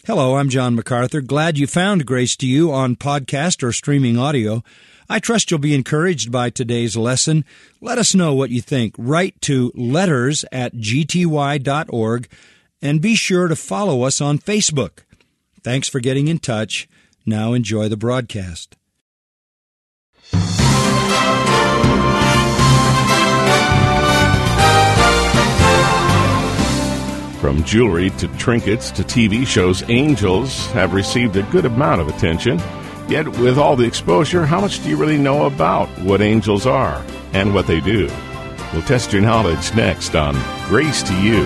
Hello, I'm John MacArthur. Glad you found Grace to You on podcast or streaming audio. I trust you'll be encouraged by today's lesson. Let us know what you think. Write to letters@gty.org and be sure to follow us on Facebook. Thanks for getting in touch. Now enjoy the broadcast. From jewelry to trinkets to TV shows, angels have received a good amount of attention. Yet, with all the exposure, how much do you really know about what angels are and what they do? We'll test your knowledge next on Grace to You.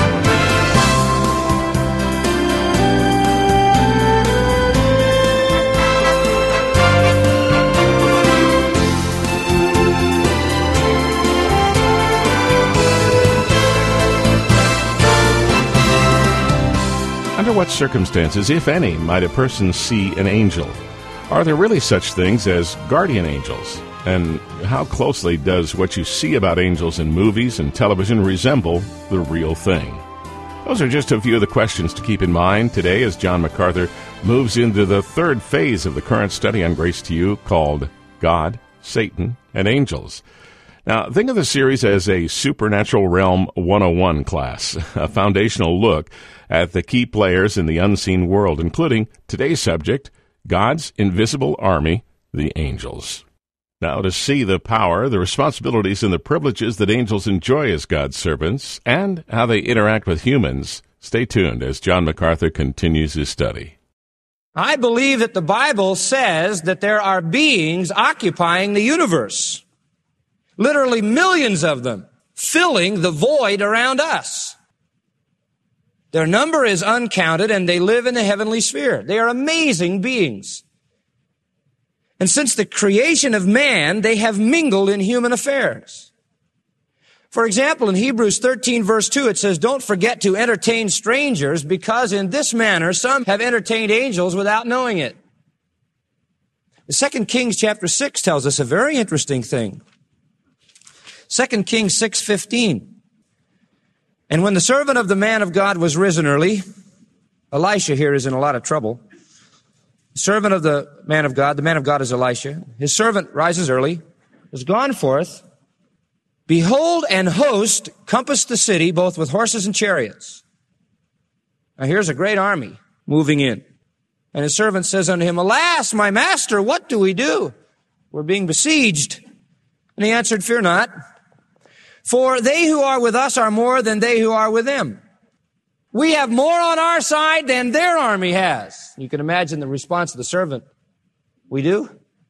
Under what circumstances, if any, might a person see an angel? Are there really such things as guardian angels? And how closely does what you see about angels in movies and television resemble the real thing? Those are just a few of the questions to keep in mind today as John MacArthur moves into the third phase of the current study on Grace to You called God, Satan, and Angels. Now, think of the series as a Supernatural Realm 101 class, a foundational look at the key players in the unseen world, including today's subject, God's invisible army, the angels. Now, to see the power, the responsibilities, and the privileges that angels enjoy as God's servants, and how they interact with humans, stay tuned as John MacArthur continues his study. I believe that the Bible says that there are beings occupying the universe. Literally millions of them, filling the void around us. Their number is uncounted, and they live in the heavenly sphere. They are amazing beings. And since the creation of man, they have mingled in human affairs. For example, in Hebrews 13, verse 2, it says, "Don't forget to entertain strangers, because in this manner some have entertained angels without knowing it." The 2 Kings chapter 6 tells us a very interesting thing. 2 Kings 6:15. "And when the servant of the man of God was risen early," Elisha here is in a lot of trouble. The servant of the man of God is Elisha. His servant rises early, was gone forth. Behold, an host compassed the city, both with horses and chariots. Now here's a great army moving in. And his servant says unto him, "Alas, my master, what do we do? We're being besieged." And he answered, "Fear not. For they who are with us are more than they who are with them. We have more on our side than their army has." You can imagine the response of the servant. "We do?"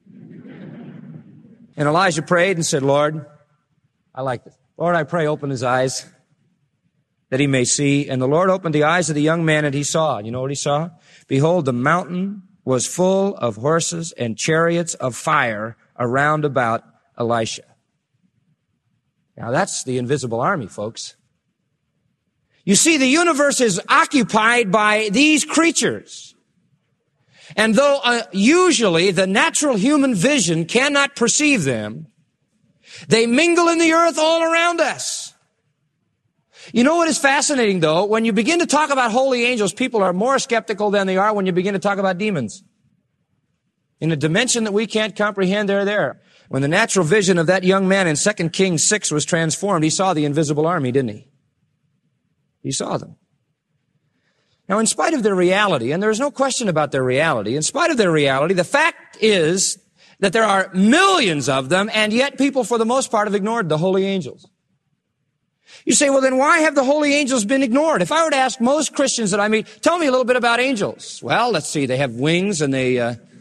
And Elijah prayed and said, "Lord," I like this, "Lord, I pray, open his eyes that he may see." And the Lord opened the eyes of the young man, and he saw. You know what he saw? "Behold, the mountain was full of horses and chariots of fire around about Elisha." Now that's the invisible army, folks. You see, the universe is occupied by these creatures. And though usually the natural human vision cannot perceive them, they mingle in the earth all around us. You know what is fascinating, though? When you begin to talk about holy angels, people are more skeptical than they are when you begin to talk about demons. In a dimension that we can't comprehend, they're there. When the natural vision of that young man in 2 Kings 6 was transformed, he saw the invisible army, didn't he? He saw them. Now, in spite of their reality, and there's no question about their reality, in spite of their reality, the fact is that there are millions of them, and yet people, for the most part, have ignored the holy angels. You say, well, then why have the holy angels been ignored? If I were to ask most Christians that I meet, tell me a little bit about angels. Well, let's see, they have wings, and they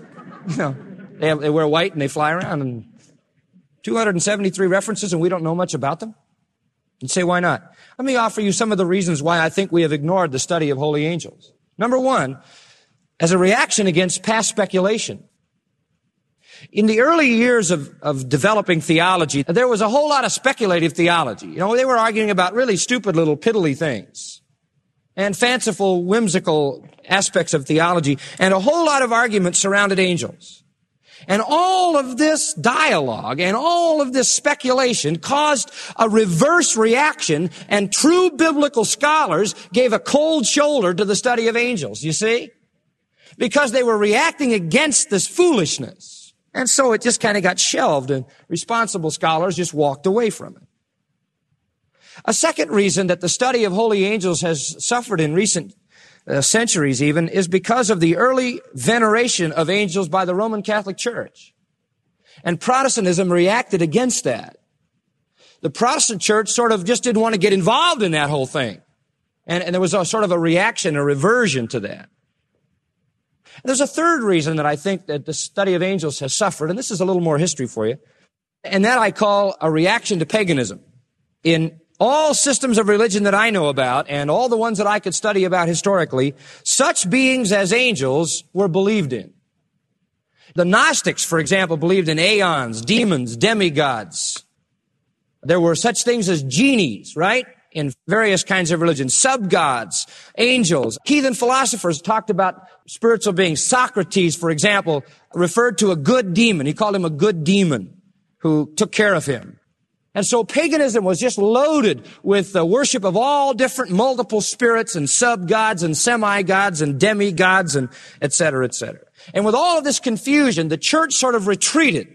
wear white, and they fly around, and 273 references, and we don't know much about them? You say, why not? Let me offer you some of the reasons why I think we have ignored the study of holy angels. Number one, as a reaction against past speculation. In the early years of developing theology, there was a whole lot of speculative theology. You know, they were arguing about really stupid little piddly things and fanciful, whimsical aspects of theology, and a whole lot of arguments surrounded angels. And all of this dialogue and all of this speculation caused a reverse reaction, and true biblical scholars gave a cold shoulder to the study of angels, you see? Because they were reacting against this foolishness. And so it just kind of got shelved, and responsible scholars just walked away from it. A second reason that the study of holy angels has suffered in recent centuries even, is because of the early veneration of angels by the Roman Catholic Church. And Protestantism reacted against that. The Protestant church sort of just didn't want to get involved in that whole thing. And there was a sort of a reaction, a reversion to that. And there's a third reason that I think that the study of angels has suffered, and this is a little more history for you, and that I call a reaction to paganism. In all systems of religion that I know about, and all the ones that I could study about historically, such beings as angels were believed in. The Gnostics, for example, believed in aeons, demons, demigods. There were such things as genies, right? In various kinds of religions, sub-gods, angels. Heathen philosophers talked about spiritual beings. Socrates, for example, referred to a good demon. He called him a good demon who took care of him. And so paganism was just loaded with the worship of all different multiple spirits and sub-gods and semi-gods and demigods and et cetera, et cetera. And with all of this confusion, the church sort of retreated.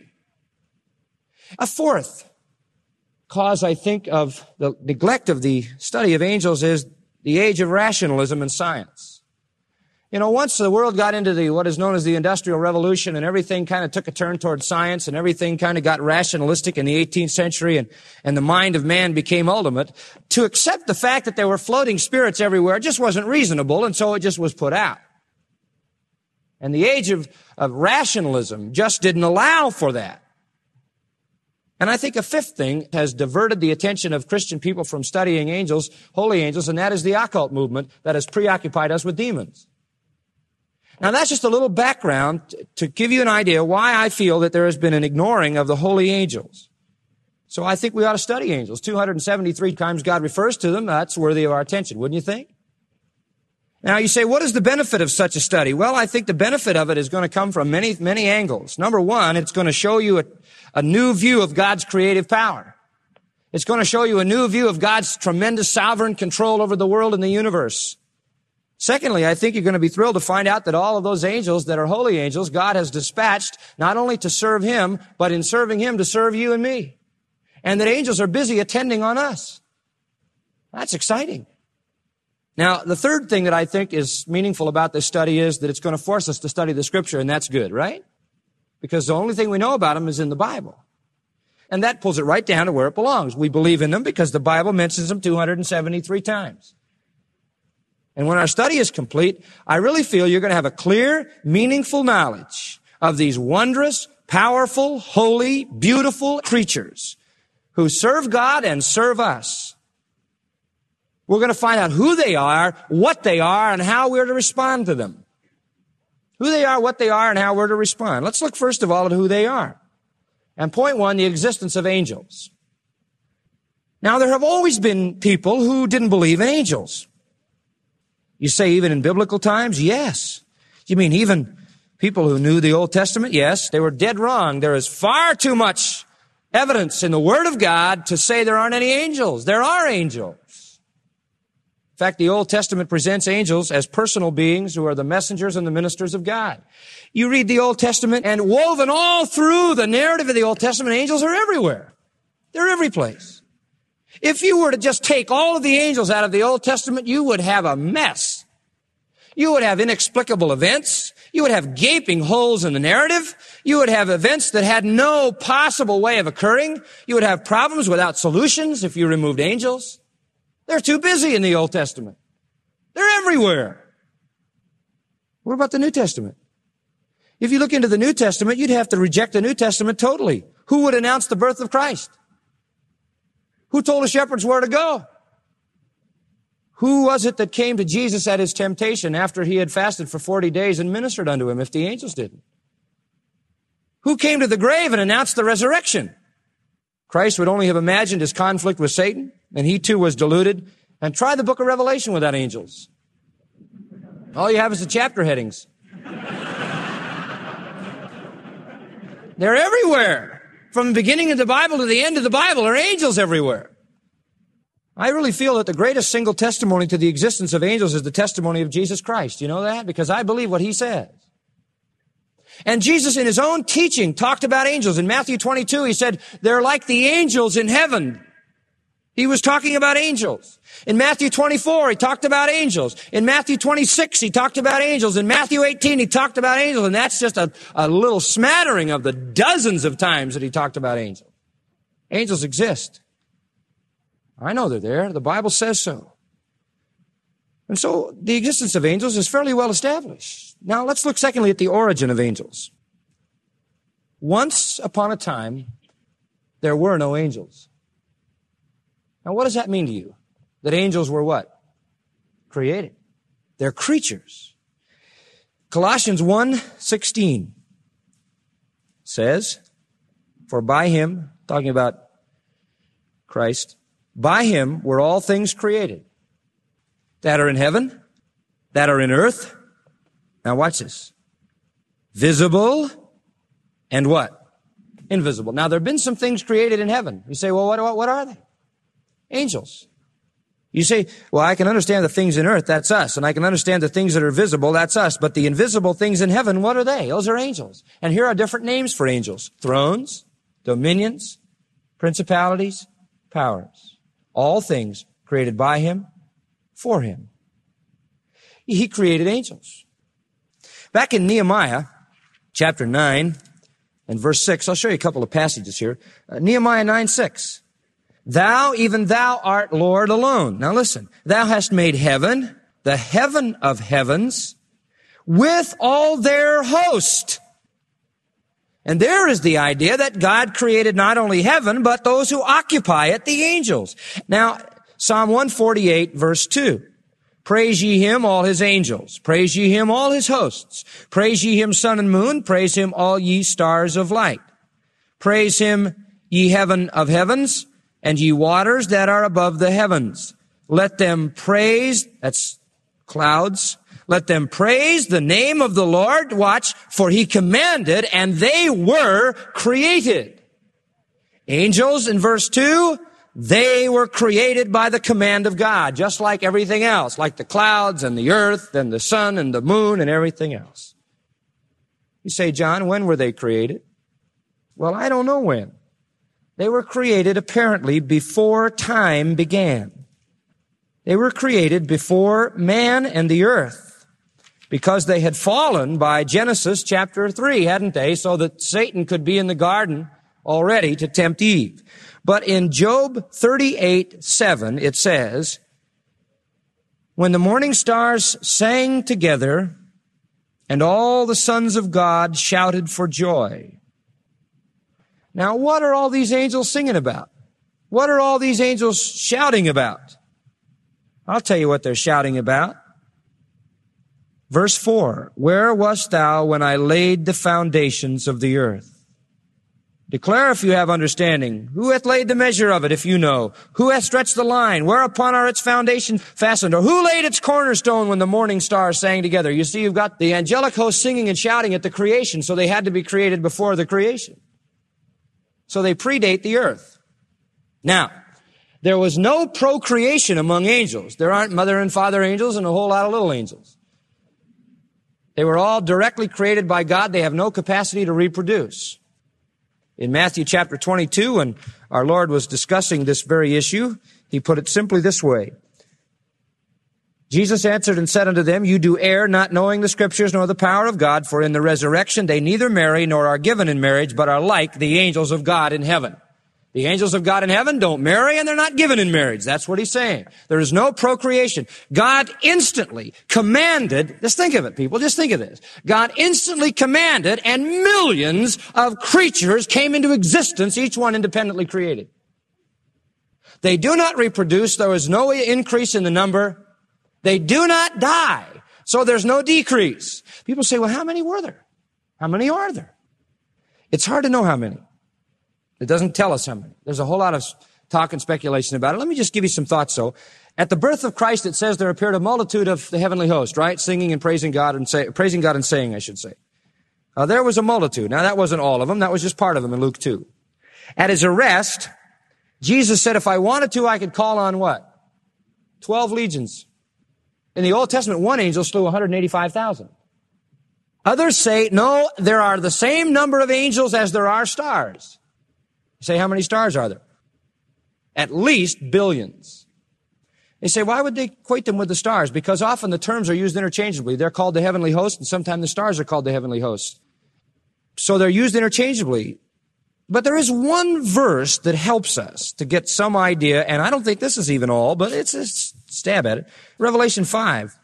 A fourth cause, I think, of the neglect of the study of angels is the age of rationalism and science. You know, once the world got into what is known as the Industrial Revolution, and everything kind of took a turn toward science, and everything kind of got rationalistic in the 18th century, and the mind of man became ultimate, to accept the fact that there were floating spirits everywhere just wasn't reasonable, and so it just was put out. And the age of rationalism just didn't allow for that. And I think a fifth thing has diverted the attention of Christian people from studying angels, holy angels, and that is the occult movement that has preoccupied us with demons. Now, that's just a little background to give you an idea why I feel that there has been an ignoring of the holy angels. So I think we ought to study angels. 273 times God refers to them. That's worthy of our attention, wouldn't you think? Now, you say, what is the benefit of such a study? Well, I think the benefit of it is going to come from many, many angles. Number one, it's going to show you a new view of God's creative power. It's going to show you a new view of God's tremendous sovereign control over the world and the universe. Secondly, I think you're going to be thrilled to find out that all of those angels that are holy angels, God has dispatched not only to serve Him, but in serving Him to serve you and me. And that angels are busy attending on us. That's exciting. Now, the third thing that I think is meaningful about this study is that it's going to force us to study the Scripture, and that's good, right? Because the only thing we know about them is in the Bible. And that pulls it right down to where it belongs. We believe in them because the Bible mentions them 273 times. And when our study is complete, I really feel you're going to have a clear, meaningful knowledge of these wondrous, powerful, holy, beautiful creatures who serve God and serve us. We're going to find out who they are, what they are, and how we're to respond to them. Who they are, what they are, and how we're to respond. Let's look first of all at who they are. And point one, the existence of angels. Now, there have always been people who didn't believe in angels. You say even in biblical times? Yes. You mean even people who knew the Old Testament? Yes. They were dead wrong. There is far too much evidence in the Word of God to say there aren't any angels. There are angels. In fact, the Old Testament presents angels as personal beings who are the messengers and the ministers of God. You read the Old Testament, and woven all through the narrative of the Old Testament, angels are everywhere. They're every place. If you were to just take all of the angels out of the Old Testament, you would have a mess. You would have inexplicable events. You would have gaping holes in the narrative. You would have events that had no possible way of occurring. You would have problems without solutions if you removed angels. They're too busy in the Old Testament. They're everywhere. What about the New Testament? If you look into the New Testament, you'd have to reject the New Testament totally. Who would announce the birth of Christ? Who told the shepherds where to go? Who was it that came to Jesus at his temptation after he had fasted for 40 days and ministered unto him if the angels didn't? Who came to the grave and announced the resurrection? Christ would only have imagined his conflict with Satan, and he too was deluded. And try the book of Revelation without angels. All you have is the chapter headings. They're everywhere. From the beginning of the Bible to the end of the Bible, there are angels everywhere. I really feel that the greatest single testimony to the existence of angels is the testimony of Jesus Christ. You know that? Because I believe what he says. And Jesus in his own teaching talked about angels. In Matthew 22, he said, they're like the angels in heaven. He was talking about angels. In Matthew 24, he talked about angels. In Matthew 26, he talked about angels. In Matthew 18, he talked about angels. And that's just a little smattering of the dozens of times that he talked about angels. Angels exist. I know they're there. The Bible says so. And so the existence of angels is fairly well established. Now let's look secondly at the origin of angels. Once upon a time, there were no angels. Now what does that mean to you? That angels were what? Created. They're creatures. Colossians 1:16 says, for by him, talking about Christ, by him were all things created that are in heaven, that are in earth. Now watch this. Visible and what? Invisible. Now there have been some things created in heaven. You say, well, what are they? Angels. You say, well, I can understand the things in earth, that's us. And I can understand the things that are visible, that's us. But the invisible things in heaven, what are they? Those are angels. And here are different names for angels. Thrones, dominions, principalities, powers. All things created by him, for him. He created angels. Back in Nehemiah, chapter 9 and verse 6, I'll show you a couple of passages here. Nehemiah 9:6. Thou, even thou art Lord alone. Now listen. Thou hast made heaven, the heaven of heavens, with all their host. And there is the idea that God created not only heaven, but those who occupy it, the angels. Now, Psalm 148, verse 2. Praise ye him, all his angels. Praise ye him, all his hosts. Praise ye him, sun and moon. Praise him, all ye stars of light. Praise him, ye heaven of heavens, and ye waters that are above the heavens. Let them praise, that's clouds. Let them praise the name of the Lord. Watch, for he commanded, and they were created. Angels, in verse 2, they were created by the command of God, just like everything else, like the clouds and the earth and the sun and the moon and everything else. You say, John, when were they created? Well, I don't know when. They were created apparently before time began. They were created before man and the earth, because they had fallen by Genesis chapter 3, hadn't they? So that Satan could be in the garden already to tempt Eve. But in Job 38:7, it says, when the morning stars sang together and all the sons of God shouted for joy. Now, what are all these angels singing about? What are all these angels shouting about? I'll tell you what they're shouting about. Verse 4, where wast thou when I laid the foundations of the earth? Declare if you have understanding. Who hath laid the measure of it, if you know? Who hath stretched the line? Whereupon are its foundations fastened? Or who laid its cornerstone when the morning stars sang together? You see, you've got the angelic host singing and shouting at the creation, so they had to be created before the creation. So they predate the earth. Now, there was no procreation among angels. There aren't mother and father angels and a whole lot of little angels. They were all directly created by God. They have no capacity to reproduce. In Matthew chapter 22, when our Lord was discussing this very issue, he put it simply this way. Jesus answered and said unto them, you do err, not knowing the Scriptures nor the power of God, for in the resurrection they neither marry nor are given in marriage, but are like the angels of God in heaven. The angels of God in heaven don't marry and they're not given in marriage. That's what he's saying. There is no procreation. God instantly commanded, just think of it, people, just think of this. God instantly commanded and millions of creatures came into existence, each one independently created. They do not reproduce. There is no increase in the number. They do not die. So there's no decrease. People say, well, how many were there? How many are there? It's hard to know how many. It doesn't tell us how many. There's a whole lot of talk and speculation about it. Let me just give you some thoughts, though. At the birth of Christ, it says there appeared a multitude of the heavenly host, right? Singing and praising God and saying, I should say. There was a multitude. Now, that wasn't all of them. That was just part of them in Luke 2. At his arrest, Jesus said, if I wanted to, I could call on what? 12 legions. In the Old Testament, one angel slew 185,000. Others say, no, there are the same number of angels as there are stars. You say, how many stars are there? At least billions. They say, why would they equate them with the stars? Because often the terms are used interchangeably. They're called the heavenly host, and sometimes the stars are called the heavenly host. So they're used interchangeably. But there is one verse that helps us to get some idea, and I don't think this is even all, but it's a stab at it. Revelation 5.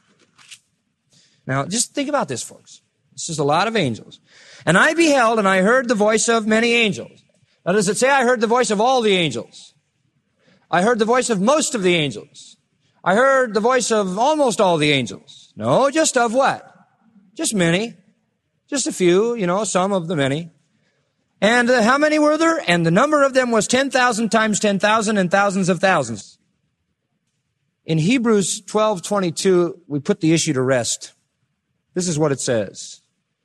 Now, just think about this, folks. This is a lot of angels. And I beheld, and I heard the voice of many angels. Now, does it say I heard the voice of all the angels? I heard the voice of most of the angels. I heard the voice of almost all the angels. No, just of what? Just many. Just a few, some of the many. And how many were there? And the number of them was 10,000 times 10,000 and thousands of thousands. In Hebrews 12:22, we put the issue to rest. This is what it says.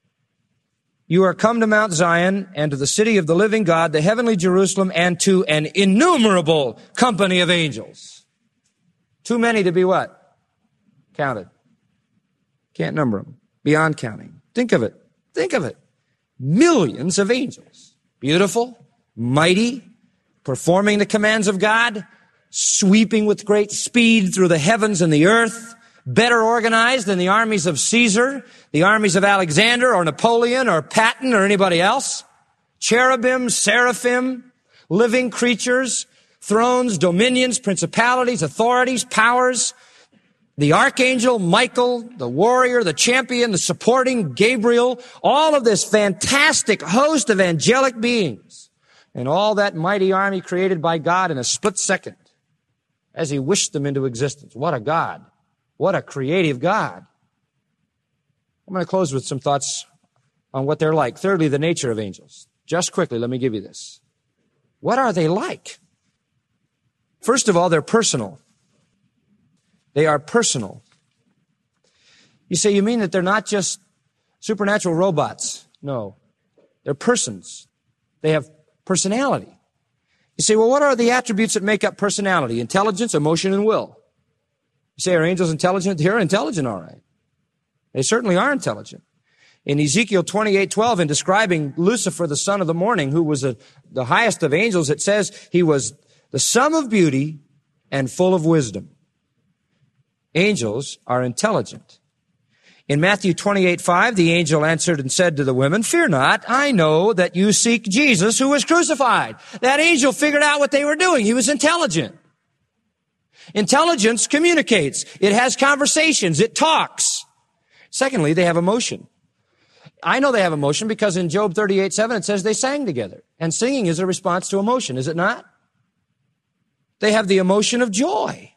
You are come to Mount Zion and to the city of the living God, the heavenly Jerusalem, and to an innumerable company of angels. Too many to be what? Counted. Can't number them. Beyond counting. Think of it. Think of it. Millions of angels. Beautiful, mighty, performing the commands of God, sweeping with great speed through the heavens and the earth, better organized than the armies of Caesar, the armies of Alexander or Napoleon or Patton or anybody else. Cherubim, seraphim, living creatures, thrones, dominions, principalities, authorities, powers, the archangel, Michael, the warrior, the champion, the supporting Gabriel, all of this fantastic host of angelic beings, and all that mighty army created by God in a split second as he wished them into existence. What a God. What a creative God. I'm going to close with some thoughts on what they're like. Thirdly, the nature of angels. Just quickly, let me give you this. What are they like? First of all, they're personal. They are personal. You say, you mean that they're not just supernatural robots? No. They're persons. They have personality. You say, well, what are the attributes that make up personality? Intelligence, emotion, and will. You say, are angels intelligent? They're intelligent, all right. They certainly are intelligent. In Ezekiel 28:12, in describing Lucifer, the son of the morning, who was the highest of angels, it says he was the sum of beauty and full of wisdom. Angels are intelligent. In Matthew 28:5, the angel answered and said to the women, fear not, I know that you seek Jesus who was crucified. That angel figured out what they were doing. He was intelligent. Intelligence communicates. It has conversations. It talks. Secondly, they have emotion. I know they have emotion because in Job 38:7 it says they sang together. And singing is a response to emotion, is it not? They have the emotion of joy.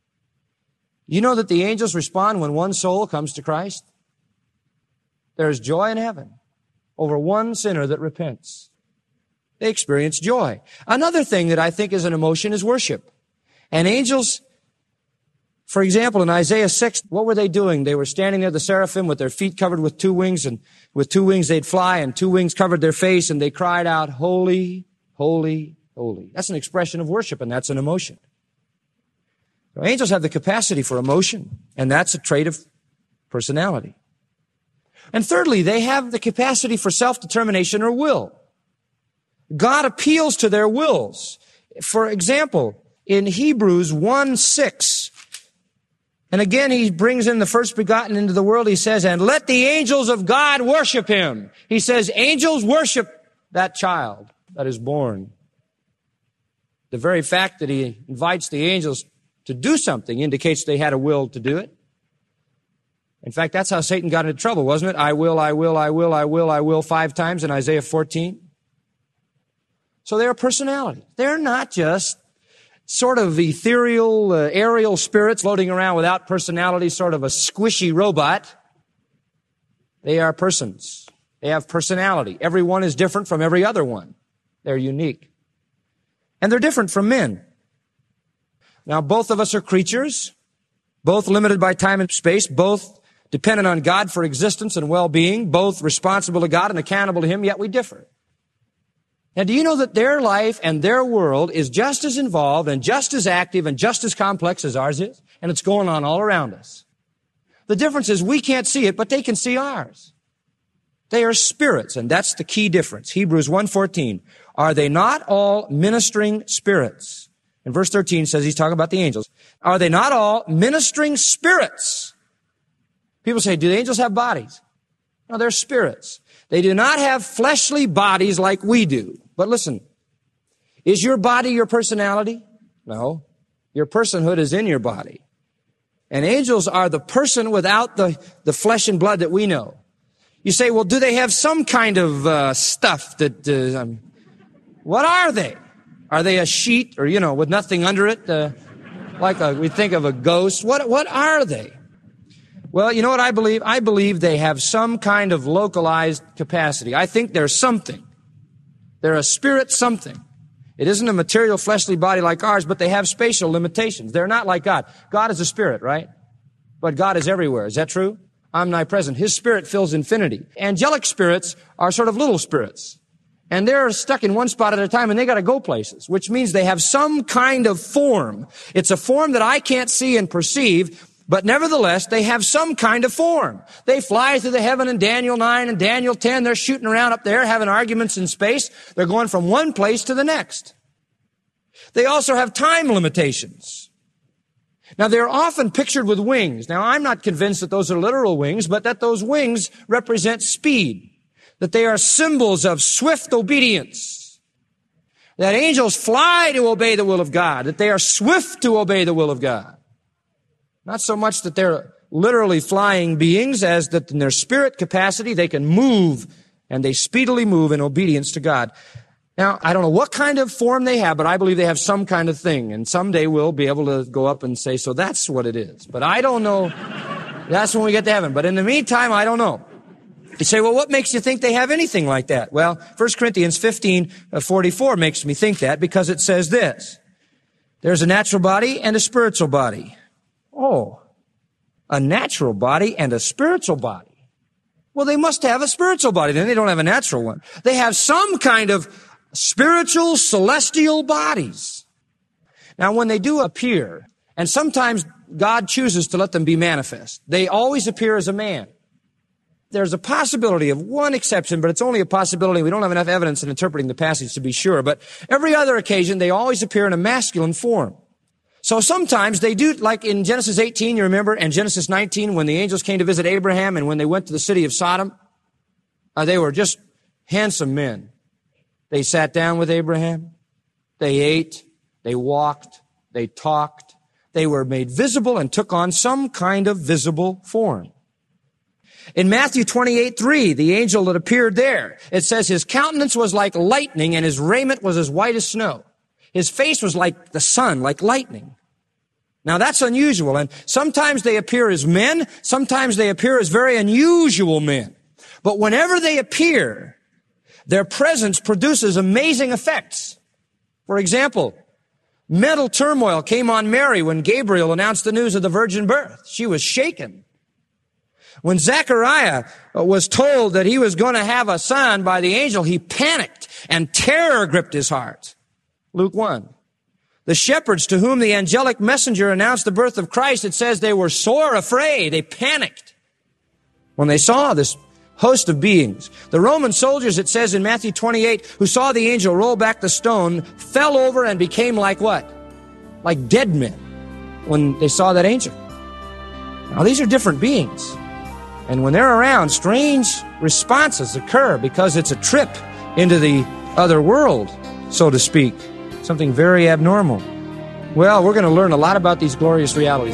You know that the angels respond when one soul comes to Christ? There is joy in heaven over one sinner that repents. They experience joy. Another thing that I think is an emotion is worship. And angels, for example, in Isaiah 6, what were they doing? They were standing there, the seraphim, with their feet covered with 2 wings, and with 2 wings they'd fly, and 2 wings covered their face, and they cried out, holy, holy, holy. That's an expression of worship, and that's an emotion. So angels have the capacity for emotion, and that's a trait of personality. And thirdly, they have the capacity for self-determination or will. God appeals to their wills. For example, in Hebrews 1:6, and again he brings in the first begotten into the world, he says, and let the angels of God worship him. He says, angels worship that child that is born. The very fact that he invites the angels to do something indicates they had a will to do it. In fact, that's how Satan got into trouble, wasn't it? I will, I will, I will, I will, I will 5 times in Isaiah 14. So they're a personality. They're not just sort of ethereal, aerial spirits floating around without personality, sort of a squishy robot. They are persons. They have personality. Every one is different from every other one. They're unique. And they're different from men. Now, both of us are creatures, both limited by time and space, both dependent on God for existence and well-being, both responsible to God and accountable to Him, yet we differ. Now, do you know that their life and their world is just as involved and just as active and just as complex as ours is? And it's going on all around us. The difference is we can't see it, but they can see ours. They are spirits, and that's the key difference. Hebrews 1:14. Are they not all ministering spirits? And verse 13 says he's talking about the angels. Are they not all ministering spirits? People say, do the angels have bodies? No, they're spirits. They do not have fleshly bodies like we do. But listen, is your body your personality? No. Your personhood is in your body. And angels are the person without the flesh and blood that we know. You say, well, do they have some kind of stuff that, what are they? Are they a sheet or, with nothing under it? We think of a ghost. What are they? Well, you know what I believe? I believe they have some kind of localized capacity. I think they're something. They're a spirit something. It isn't a material fleshly body like ours, but they have spatial limitations. They're not like God. God is a spirit, right? But God is everywhere. Is that true? Omnipresent. His spirit fills infinity. Angelic spirits are sort of little spirits. And they're stuck in one spot at a time and they got to go places, which means they have some kind of form. It's a form that I can't see and perceive, but nevertheless, they have some kind of form. They fly through the heaven in Daniel 9 and Daniel 10. They're shooting around up there, having arguments in space. They're going from one place to the next. They also have time limitations. Now, they're often pictured with wings. Now, I'm not convinced that those are literal wings, but that those wings represent speed, that they are symbols of swift obedience, that angels fly to obey the will of God, that they are swift to obey the will of God. Not so much that they're literally flying beings as that in their spirit capacity they can move, and they speedily move in obedience to God. Now, I don't know what kind of form they have, but I believe they have some kind of thing. And someday we'll be able to go up and say, so that's what it is. But I don't know. That's when we get to heaven. But in the meantime, I don't know. You say, well, what makes you think they have anything like that? Well, 1 Corinthians 15:44 makes me think that because it says this. There's a natural body and a spiritual body. Oh, a natural body and a spiritual body. Well, they must have a spiritual body. Then they don't have a natural one. They have some kind of spiritual, celestial bodies. Now, when they do appear, and sometimes God chooses to let them be manifest, they always appear as a man. There's a possibility of one exception, but it's only a possibility. We don't have enough evidence in interpreting the passage to be sure. But every other occasion, they always appear in a masculine form. So sometimes they do, like in Genesis 18, you remember, and Genesis 19, when the angels came to visit Abraham and when they went to the city of Sodom, they were just handsome men. They sat down with Abraham. They ate. They walked. They talked. They were made visible and took on some kind of visible form. In Matthew 28:3, the angel that appeared there, it says his countenance was like lightning and his raiment was as white as snow. His face was like the sun, like lightning. Now that's unusual, and sometimes they appear as men, sometimes they appear as very unusual men. But whenever they appear, their presence produces amazing effects. For example, mental turmoil came on Mary when Gabriel announced the news of the virgin birth. She was shaken. When Zechariah was told that he was going to have a son by the angel, he panicked and terror gripped his heart. Luke 1. The shepherds to whom the angelic messenger announced the birth of Christ, it says they were sore afraid. They panicked when they saw this host of beings. The Roman soldiers, it says in Matthew 28, who saw the angel roll back the stone, fell over and became like what? Like dead men when they saw that angel. Now these are different beings. And when they're around, strange responses occur because it's a trip into the other world, so to speak. Something very abnormal. Well, we're going to learn a lot about these glorious realities.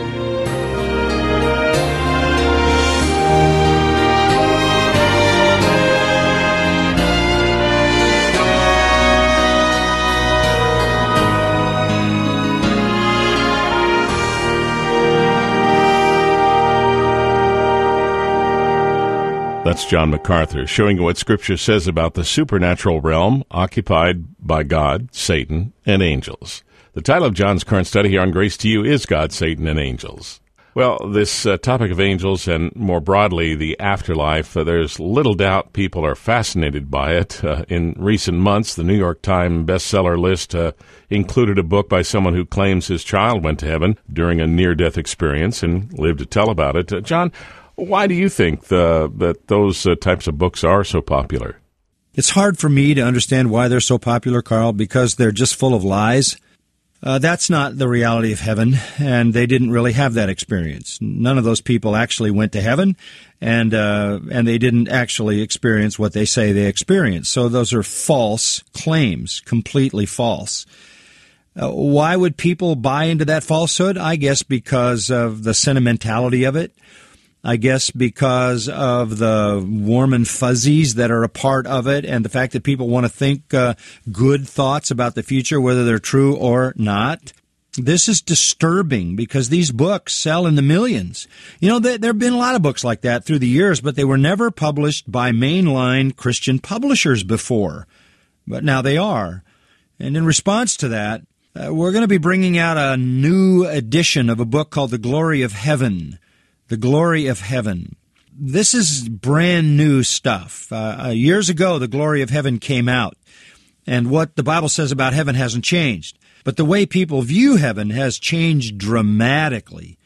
That's John MacArthur showing what Scripture says about the supernatural realm occupied by God, Satan, and angels. The title of John's current study here on Grace to You is God, Satan, and Angels. Well, this topic of angels and more broadly the afterlife, there's little doubt people are fascinated by it. In recent months, the New York Times bestseller list included a book by someone who claims his child went to heaven during a near-death experience and lived to tell about it. John, why do you think that those types of books are so popular? It's hard for me to understand why they're so popular, Carl, because they're just full of lies. That's not the reality of heaven, and they didn't really have that experience. None of those people actually went to heaven, and they didn't actually experience what they say they experienced. So those are false claims, completely false. Why would people buy into that falsehood? I guess because of the sentimentality of it. I guess because of the warm and fuzzies that are a part of it and the fact that people want to think good thoughts about the future, whether they're true or not. This is disturbing because these books sell in the millions. You know, there have been a lot of books like that through the years, but they were never published by mainline Christian publishers before. But now they are. And in response to that, we're going to be bringing out a new edition of a book called The Glory of Heaven. The Glory of Heaven. This is brand new stuff. Years ago, The Glory of Heaven came out, and what the Bible says about heaven hasn't changed. But the way people view heaven has changed dramatically.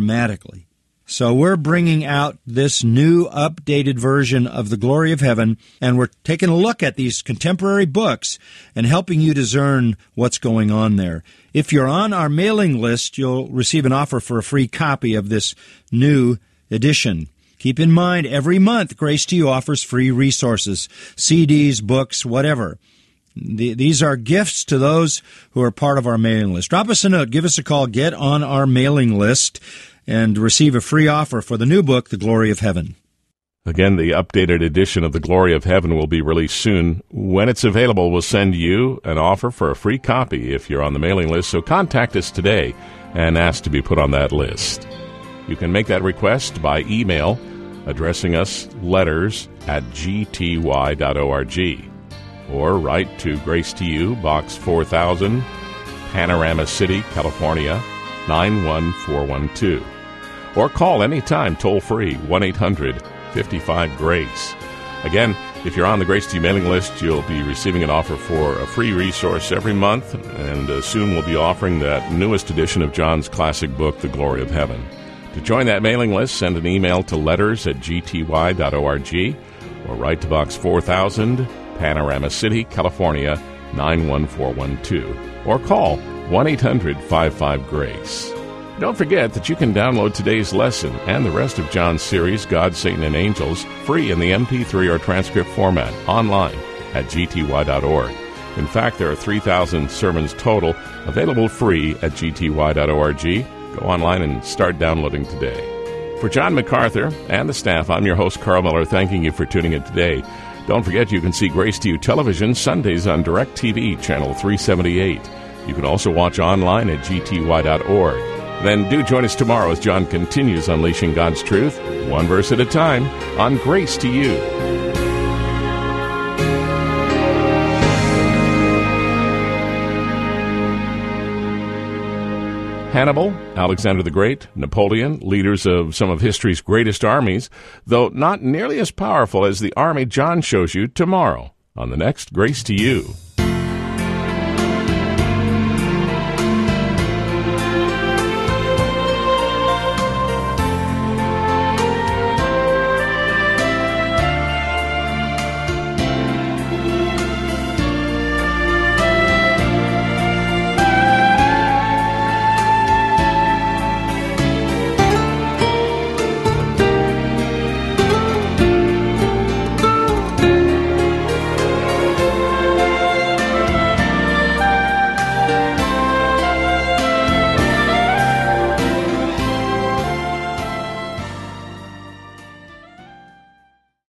So we're bringing out this new, updated version of The Glory of Heaven, and we're taking a look at these contemporary books and helping you discern what's going on there. If you're on our mailing list, you'll receive an offer for a free copy of this new edition. Keep in mind, every month, Grace to You offers free resources, CDs, books, whatever. These are gifts to those who are part of our mailing list. Drop us a note, give us a call, get on our mailing list, and receive a free offer for the new book, The Glory of Heaven. Again, the updated edition of The Glory of Heaven will be released soon. When it's available, we'll send you an offer for a free copy if you're on the mailing list, so contact us today and ask to be put on that list. You can make that request by email, addressing us letters@gty.org, or write to Grace to You, Box 4000, Panorama City, California, 91412. Or call anytime, toll-free, 1-800-55-GRACE. Again, if you're on the Grace to You mailing list, you'll be receiving an offer for a free resource every month, and soon we'll be offering that newest edition of John's classic book, The Glory of Heaven. To join that mailing list, send an email to letters@gty.org, or write to Box 4000, Panorama City, California, 91412. Or call 1-800-55-GRACE. Don't forget that you can download today's lesson and the rest of John's series, God, Satan, and Angels, free in the MP3 or transcript format online at gty.org. In fact, there are 3,000 sermons total available free at gty.org. Go online and start downloading today. For John MacArthur and the staff, I'm your host, Carl Miller, thanking you for tuning in today. Don't forget you can see Grace to You television Sundays on DirecTV, channel 378. You can also watch online at gty.org. Then do join us tomorrow as John continues unleashing God's truth, one verse at a time, on Grace to You. Hannibal, Alexander the Great, Napoleon, leaders of some of history's greatest armies, though not nearly as powerful as the army John shows you tomorrow on the next Grace to You.